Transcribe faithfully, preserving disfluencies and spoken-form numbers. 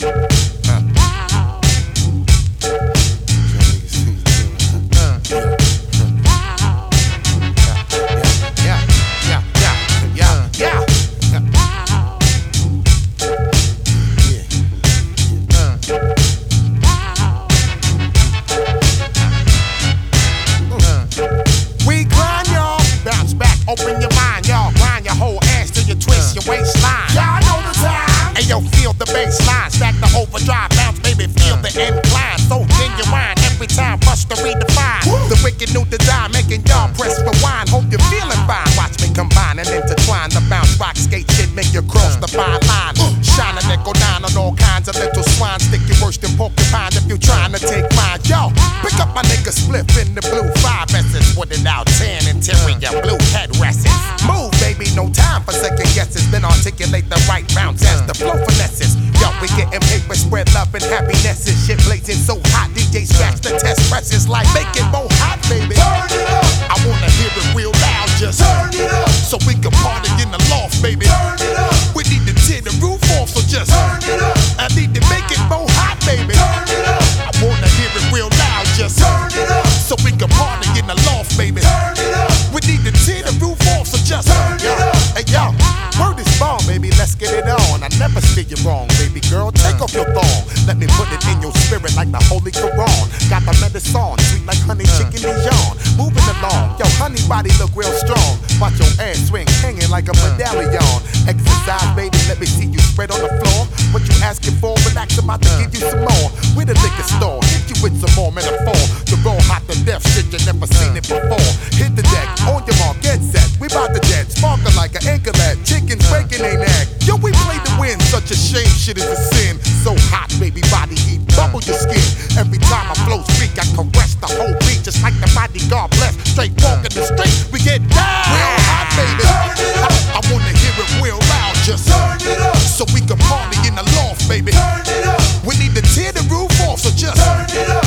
Open your mind, y'all. Grind your whole ass till you twist your waistline. Y'all know the time. And yo, feel the baseline. Stack the overdrive, bounce, baby, feel the incline. So genuine, every time, bust to redefine. Woo. The wicked new design, making y'all press rewind. Hope you're feeling fine. Watch me combine and intertwine. The bounce, rock, skate shit, make you cross the fine line. Uh. Shine a nickel nine on all kinds of little swine. Stick you worse than porcupine if you trying to take mine. Yo, pick up my nigga Spliff in the blue five S's. With it out ten, interior blue headrests. Move, baby, no time for second guesses. Then articulate the right bounce as the flow finesses. Yo, we getting paper, spread love and happiness. Shit blazing so hot, D J scratch the test presses like make it more hot, baby. Turn it up. I wanna hear it real loud, just turn it up. So we can party in the loft, baby. Turn it up. We need to tear the roof off, so just turn it up. I need to make it more hot, baby. Turn it up. I wanna hear it real loud, just turn it up. So we can party in the loft, baby. Turn it up. We need to tear the roof off, so just turn it up. Hey yo, word is bomb, baby. Let's get it on. I never steer you wrong, baby girl. Take off your thong. Let me put it in your spirit like the Holy Quran. Got the medicine, sweet like honey chicken Dijon. Moving along, yo, honey body look real strong. Watch your ass swing, hanging like a medallion. Exercise, baby, let me see you spread on the floor. What you asking for? Relax, I'm about to give you some more. With a liquor store, hit you with some more metaphor. The raw hot to death shit, you never seen it before. Hit the deck, on your mark, get set. We bout to jet, sparkle like an anchor lad. Chickens breaking they neck. Yo, we play to win, such a shame, shit is a sin. So hot, baby, body heat, bubble your skin. Every time I flow speak, I caress the whole beat, just like the bodyguard blessed. Straight walk in the street, we get down. Real hot, baby. Turn it up. I, I wanna hear it real loud, just turn it up. So we can party in the loft, baby. Turn it up. We need to tear the roof off, so just turn it up.